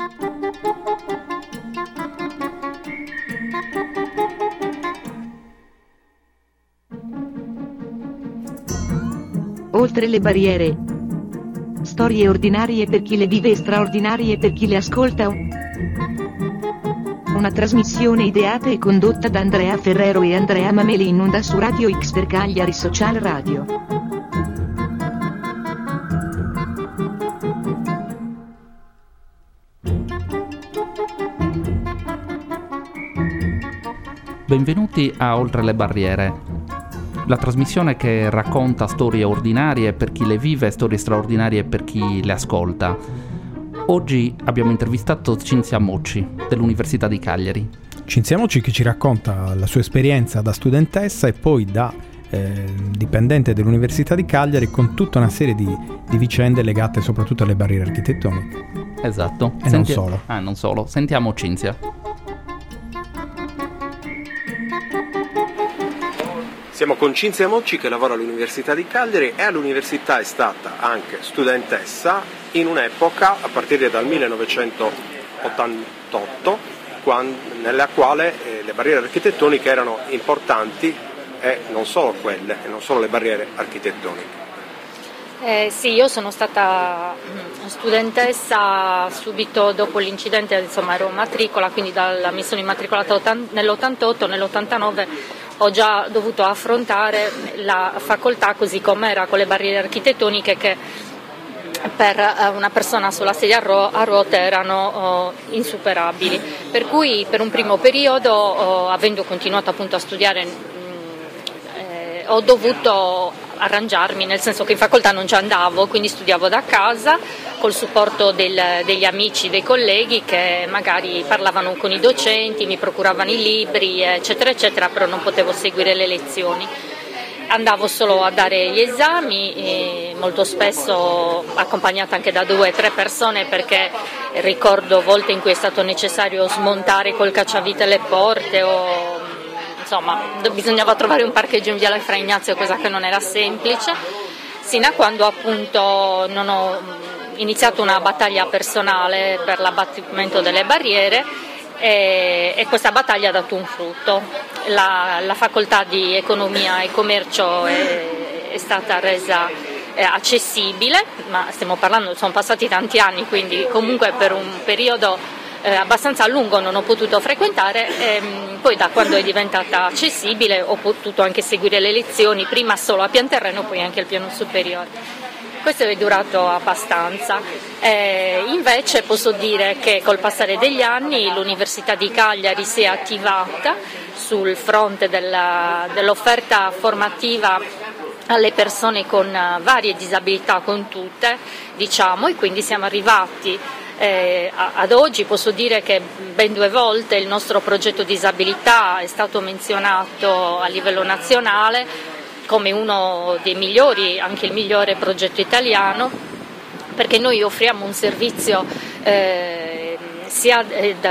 Oltre le barriere. Storie ordinarie per chi le vive e straordinarie per chi le ascolta. Una trasmissione ideata e condotta da Andrea Ferrero e Andrea Mameli in onda su Radio X per Cagliari Social Radio. Benvenuti a Oltre le barriere, la trasmissione che racconta storie ordinarie per chi le vive e storie straordinarie per chi le ascolta. Oggi abbiamo intervistato Cinzia Mocci dell'Università di Cagliari. Cinzia Mocci che ci racconta la sua esperienza da studentessa e poi da dipendente dell'Università di Cagliari, con tutta una serie di vicende legate soprattutto alle barriere architettoniche. Esatto. E non solo. Non solo. Sentiamo Cinzia. Siamo con Cinzia Mocci che lavora all'Università di Cagliari e all'università è stata anche studentessa in un'epoca, a partire dal 1988, nella quale le barriere architettoniche erano importanti e non solo quelle, e non solo le barriere architettoniche. Sì, io sono stata studentessa subito dopo l'incidente, insomma ero matricola, quindi mi sono immatricolata nell'88, nell'89 ho già dovuto affrontare la facoltà così com'era, con le barriere architettoniche che per una persona sulla sedia a ruote erano insuperabili. Per cui per un primo periodo, avendo continuato appunto a studiare, ho dovuto arrangiarmi, nel senso che in facoltà non ci andavo, quindi studiavo da casa col supporto degli amici, dei colleghi che magari parlavano con i docenti, mi procuravano i libri, eccetera, eccetera, però non potevo seguire le lezioni. Andavo solo a dare gli esami, e molto spesso accompagnata anche da 2 o 3 persone, perché ricordo volte in cui è stato necessario smontare col cacciavite le porte o insomma bisognava trovare un parcheggio in Viale Fra Ignazio, cosa che non era semplice, sino a quando appunto non ho iniziato una battaglia personale per l'abbattimento delle barriere e questa battaglia ha dato un frutto. La facoltà di economia e commercio è stata resa accessibile, ma stiamo parlando, sono passati tanti anni, quindi comunque per un periodo abbastanza a lungo non ho potuto frequentare, poi da quando è diventata accessibile ho potuto anche seguire le lezioni, prima solo a pian terreno, poi anche al piano superiore. Questo è durato abbastanza. Invece posso dire che col passare degli anni l'Università di Cagliari si è attivata sul fronte dell'offerta formativa alle persone con varie disabilità, con tutte, diciamo, e quindi siamo arrivati ad oggi. Posso dire che ben 2 volte il nostro progetto disabilità è stato menzionato a livello nazionale come uno dei migliori, anche il migliore progetto italiano, perché noi offriamo un servizio sia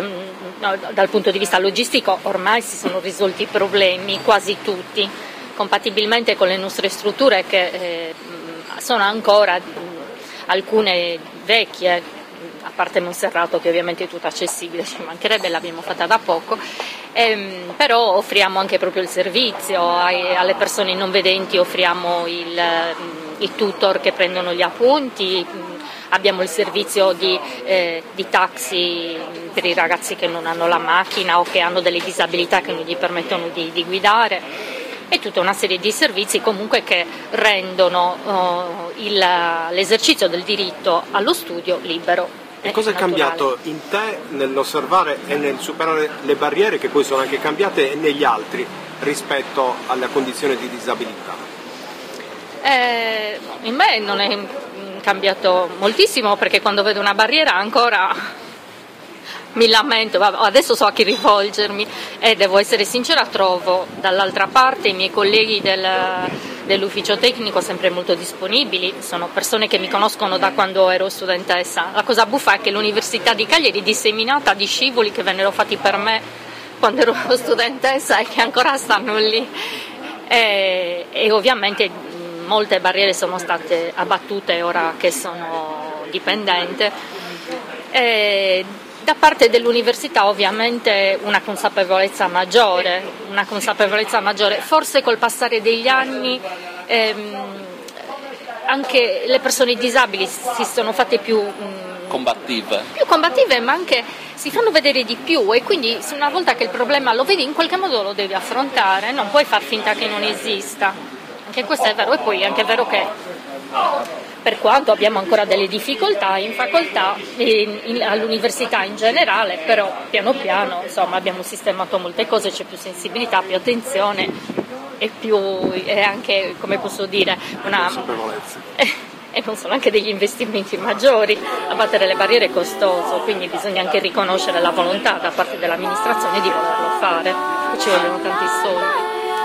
dal punto di vista logistico, ormai si sono risolti i problemi, quasi tutti, compatibilmente con le nostre strutture che sono ancora alcune vecchie, a parte Monserrato che ovviamente è tutta accessibile, ci mancherebbe, l'abbiamo fatta da poco, però offriamo anche proprio il servizio alle persone non vedenti, offriamo i tutor che prendono gli appunti, abbiamo il servizio di taxi per i ragazzi che non hanno la macchina o che hanno delle disabilità che non gli permettono di guidare, e tutta una serie di servizi comunque che rendono l'esercizio del diritto allo studio libero. E cosa è cambiato in te nell'osservare e nel superare le barriere, che poi sono anche cambiate, negli altri rispetto alla condizione di disabilità? In me non è cambiato moltissimo, perché quando vedo una barriera ancora mi lamento, adesso so a chi rivolgermi e devo essere sincera, trovo dall'altra parte i miei colleghi dell'ufficio tecnico sempre molto disponibili, sono persone che mi conoscono da quando ero studentessa. La cosa buffa è che l'Università di Cagliari è disseminata di scivoli che vennero fatti per me quando ero studentessa e che ancora stanno lì, e ovviamente molte barriere sono state abbattute ora che sono dipendente. Da parte dell'università ovviamente una consapevolezza maggiore, forse col passare degli anni anche le persone disabili si sono fatte più combattive, ma anche si fanno vedere di più, e quindi una volta che il problema lo vedi in qualche modo lo devi affrontare, non puoi far finta che non esista. Anche questo è vero, e poi è anche vero che per quanto abbiamo ancora delle difficoltà in facoltà e all'università in generale, però piano piano abbiamo sistemato molte cose, c'è più sensibilità, più attenzione e anche, come posso dire, una consapevolezza. E non sono anche degli investimenti maggiori. Abbattere le barriere è costoso, quindi bisogna anche riconoscere la volontà da parte dell'amministrazione di volerlo fare, e ci vogliono tanti soldi.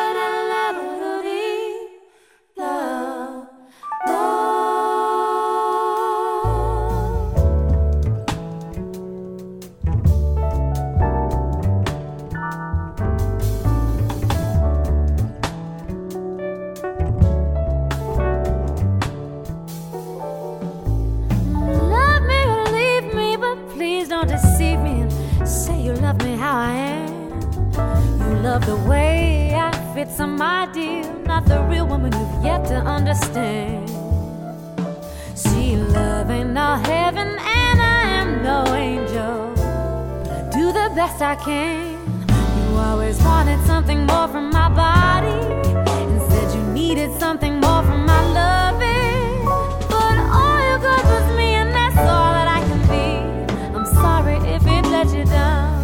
I can. You always wanted something more from my body, and said you needed something more from my loving. But all you got was me, and that's all that I can be. I'm sorry if it let you down.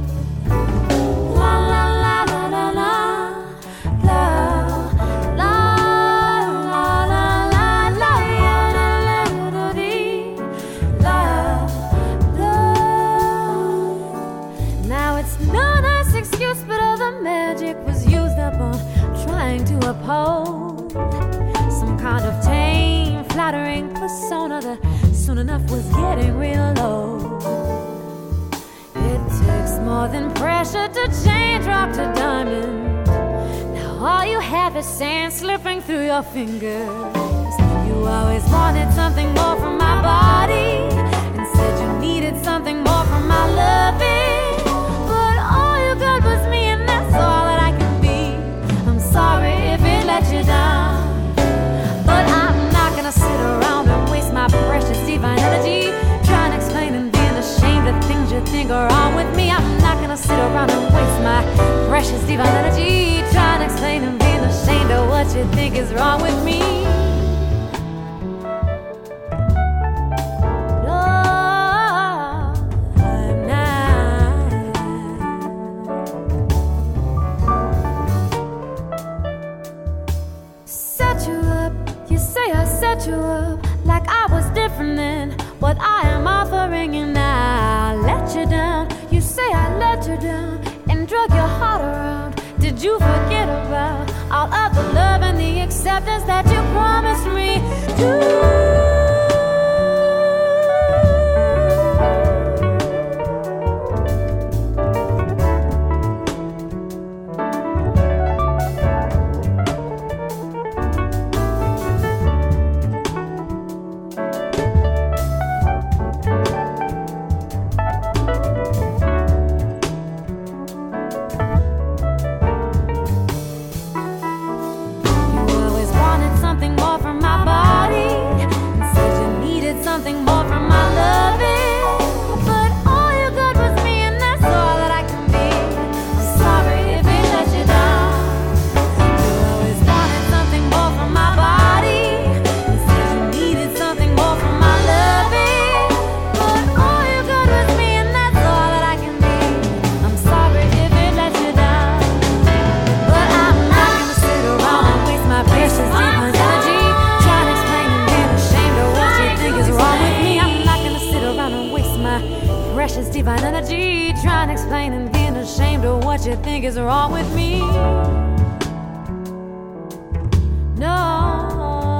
La la la la la la la la la la la la Now it's no nice excuse, but all the magic was used up on trying to uphold some kind of tame, flattering persona that soon enough was getting real low. It takes more than pressure to change rock to diamond. Now all you have is sand slipping through your fingers. You always wanted something more from my body, and said you needed something more from my loving. Good was me, and that's all that I can be. I'm sorry if it let you down, but I'm not gonna sit around and waste my precious divine energy trying to explain and being ashamed of things you think are wrong with me. I'm not gonna sit around and waste my precious divine energy trying to explain and being ashamed of what you think is wrong with me. You up like I was different than what I am offering, and I let you down. You say I let you down and drug your heart around. Did you forget about all of the love and the acceptance that you promised me? Divine energy, trying to explain and being ashamed of what you think is wrong with me. No.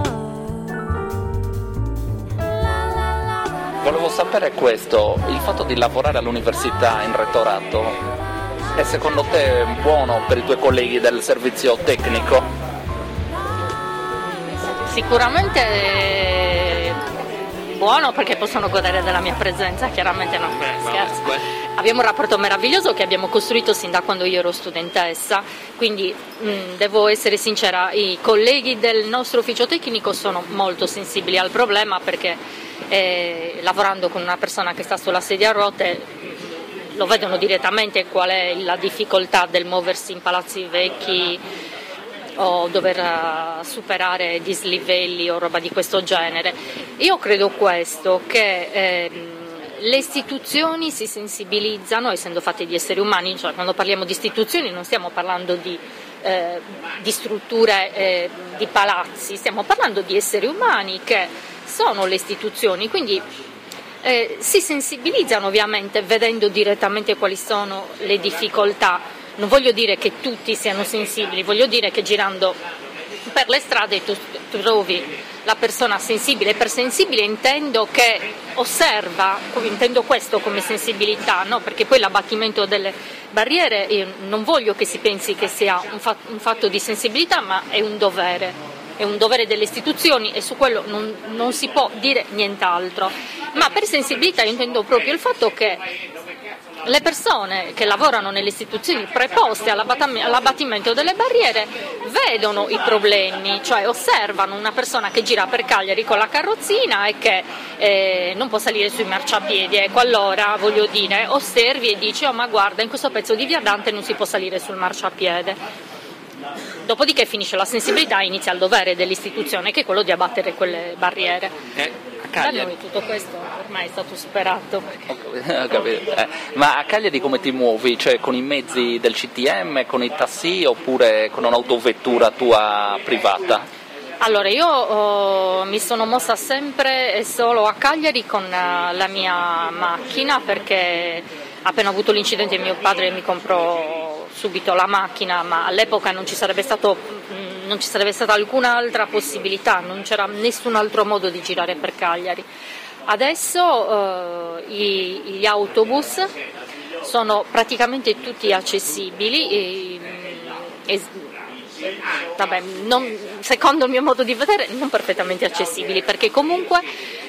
Volevo sapere questo, il fatto di lavorare all'università in rettorato è secondo te buono per i tuoi colleghi del servizio tecnico? Sicuramente buono perché possono godere della mia presenza, chiaramente no, scherzo. Abbiamo un rapporto meraviglioso che abbiamo costruito sin da quando io ero studentessa, quindi devo essere sincera, i colleghi del nostro ufficio tecnico sono molto sensibili al problema perché lavorando con una persona che sta sulla sedia a rote lo vedono direttamente qual è la difficoltà del muoversi in palazzi vecchi o dover superare dislivelli o roba di questo genere. Io credo questo, che le istituzioni si sensibilizzano, essendo fatte di esseri umani, cioè quando parliamo di istituzioni non stiamo parlando di strutture, di palazzi, stiamo parlando di esseri umani che sono le istituzioni, quindi si sensibilizzano ovviamente vedendo direttamente quali sono le difficoltà. Non voglio dire che tutti siano sensibili, voglio dire che girando per le strade tu trovi la persona sensibile. Per sensibile intendo che osserva, intendo questo come sensibilità, no? Perché poi l'abbattimento delle barriere, io non voglio che si pensi che sia un fatto di sensibilità, ma è un dovere. È un dovere delle istituzioni e su quello non si può dire nient'altro. Ma per sensibilità intendo proprio il fatto che le persone che lavorano nelle istituzioni preposte all'abbattimento delle barriere vedono i problemi, cioè osservano una persona che gira per Cagliari con la carrozzina e che non può salire sui marciapiedi. Ecco, allora voglio dire, osservi e dici: oh, ma guarda, in questo pezzo di via Dante non si può salire sul marciapiede. Dopodiché finisce la sensibilità e inizia il dovere dell'istituzione, che è quello di abbattere quelle barriere. Da noi tutto questo ormai è stato superato. Ho capito. Ma a Cagliari come ti muovi? Cioè con i mezzi del CTM, con i tassi oppure con un'autovettura tua privata? Allora, io mi sono mossa sempre e solo a Cagliari con la mia macchina, perché appena avuto l'incidente mio padre mi comprò subito la macchina, ma all'epoca non ci sarebbe stata alcun'altra possibilità, non c'era nessun altro modo di girare per Cagliari. Adesso gli autobus sono praticamente tutti accessibili secondo il mio modo di vedere non perfettamente accessibili, perché comunque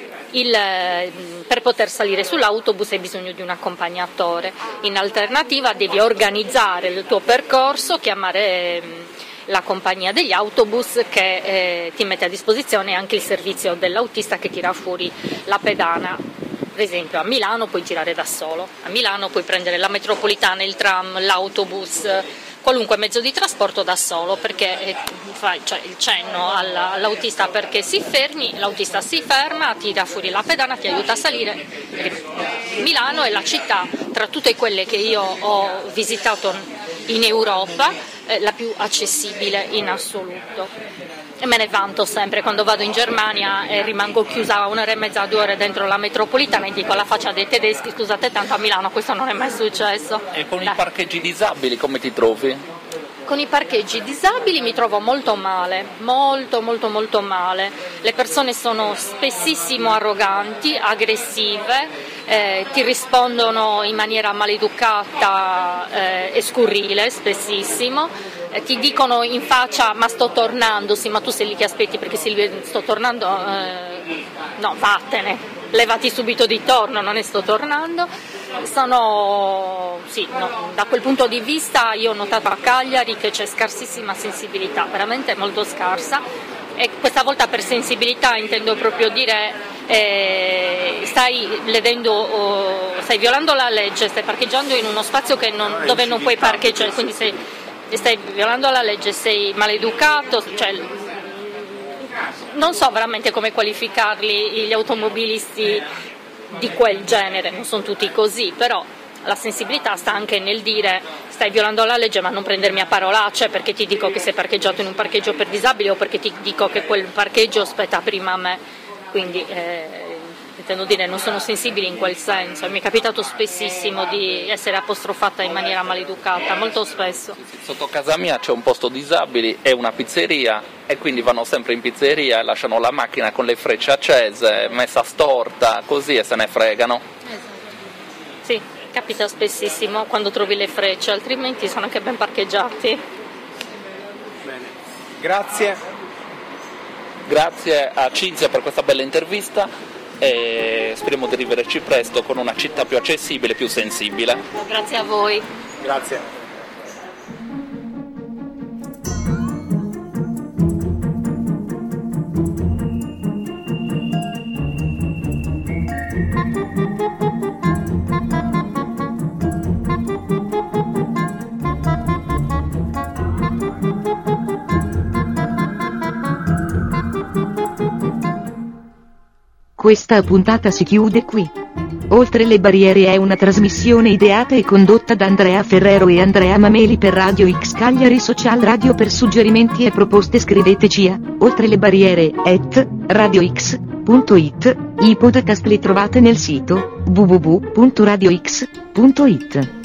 per poter salire sull'autobus hai bisogno di un accompagnatore. In alternativa devi organizzare il tuo percorso, chiamare la compagnia degli autobus che ti mette a disposizione anche il servizio dell'autista che tira fuori la pedana. Per esempio a Milano puoi girare da solo, a Milano puoi prendere la metropolitana, il tram, l'autobus, qualunque mezzo di trasporto da solo, perché fai il cenno all'autista perché si fermi, l'autista si ferma, tira fuori la pedana, ti aiuta a salire. Milano è la città, tra tutte quelle che io ho visitato in Europa, la più accessibile in assoluto. E me ne vanto sempre quando vado in Germania e rimango chiusa 1 ora e mezza, 2 ore dentro la metropolitana e dico alla faccia dei tedeschi: scusate, tanto a Milano questo non è mai successo. E con i parcheggi disabili come ti trovi? Con i parcheggi disabili mi trovo molto male, molto male. Le persone sono spessissimo arroganti, aggressive, ti rispondono in maniera maleducata e scurrile spessissimo, ti dicono in faccia: ma sto tornando. Sì, ma tu sei lì che aspetti, perché se sto tornando, no, vattene, levati subito di torno, non ne sto tornando. Da quel punto di vista io ho notato a Cagliari che c'è scarsissima sensibilità, veramente molto scarsa, e questa volta per sensibilità intendo proprio dire stai violando la legge, stai parcheggiando in uno spazio dove non puoi parcheggiare, quindi stai violando la legge, sei maleducato, cioè non so veramente come qualificarli gli automobilisti di quel genere, non sono tutti così, però la sensibilità sta anche nel dire: stai violando la legge, ma non prendermi a parolacce perché ti dico che sei parcheggiato in un parcheggio per disabili o perché ti dico che quel parcheggio spetta prima a me. Quindi intendo dire, non sono sensibili in quel senso. Mi è capitato spessissimo di essere apostrofata in maniera maleducata, molto spesso. Sotto casa mia c'è un posto disabili e una pizzeria, e quindi vanno sempre in pizzeria e lasciano la macchina con le frecce accese, messa storta, così, e se ne fregano. Esatto. Sì, capita spessissimo quando trovi le frecce, altrimenti sono anche ben parcheggiati. Bene, grazie. Grazie a Cinzia per questa bella intervista. e speriamo di rivederci presto con una città più accessibile e più sensibile. Grazie a voi. Grazie. Questa puntata si chiude qui. Oltre le barriere è una trasmissione ideata e condotta da Andrea Ferrero e Andrea Mameli per Radio X Cagliari Social Radio. Per suggerimenti e proposte scriveteci a oltrelebarriere@radiox.it. I podcast li trovate nel sito www.radiox.it.